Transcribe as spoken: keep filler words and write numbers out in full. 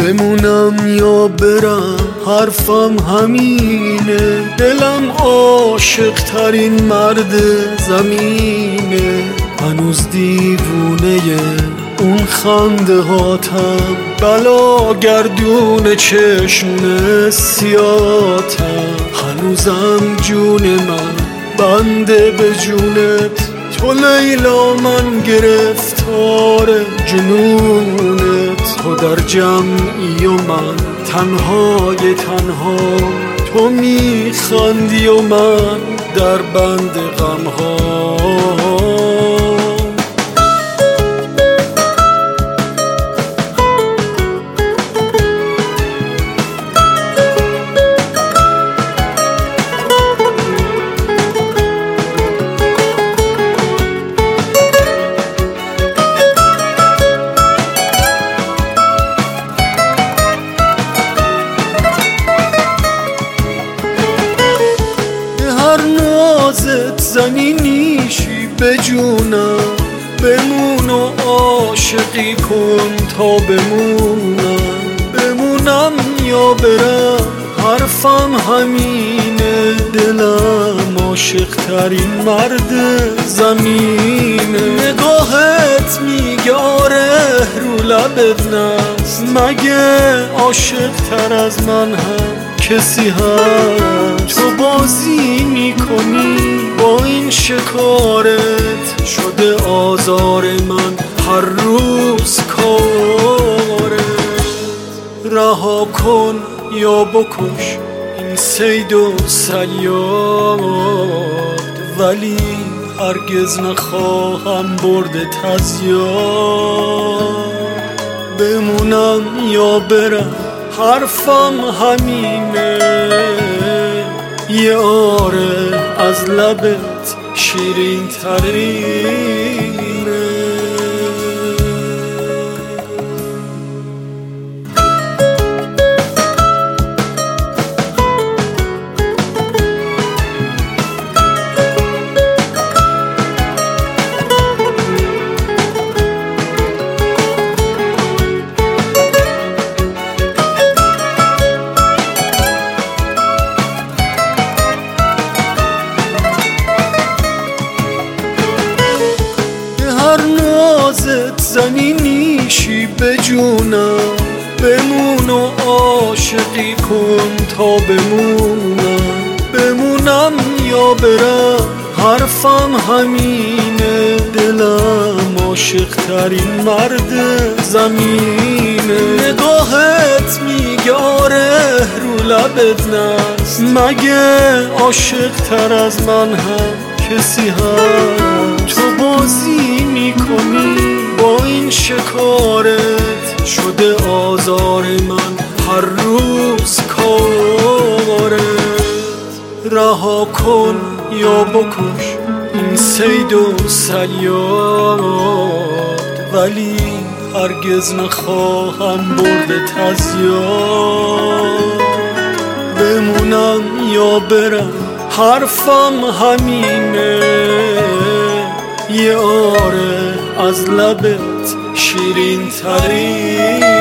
بمونم یا برم حرفم همینه، دلم عاشق ترین مرد زمینه. هنوز دیوونه اون خنده هاتم، بلا گردون چشمونه سیاتم. هنوزم جون من بنده به جونت، تو لیلا من گرفتار جنونت. تو در جمعی و من تنهای تنها، تو میخندی و من در بند غمها. نازت زنی نیشی به جونم، بمون و عاشقی کن تا بمونم. بمونم یا برم حرفم همینه، دلم عاشق ترین مرد زمینه. نگاهت میگه آره رو لبت نست، مگه عاشق تر از من هم کسی هست؟ تو بازی میکنی با این شکارت، شده آزار من هر روز کارت. رها کن یا بکش این صید و صیاد، ولی هرگز نخواهم بردت از یاد. بمونم یا برم حرفم همینه، یه آره از لبت شیرین ترینه. نازت زنی نیشی به جونم، بمون و عاشقی کن تا بمونم. بمونم یا برم حرفم همینه، دلم عاشق ترین مرد زمینه. نگاهت میگه آره رو لبت نست، مگه عاشق تر از من هم کسی هست؟ تو بازی میکنی با این شکارت، شده آزار من هر روز کارت. رها کن یا بکش این صید و صیاد، ولی هرگز نخواهم بردت از یاد. بمونم یا برم حرفم همینه، یه آره از لبت شیرین ترین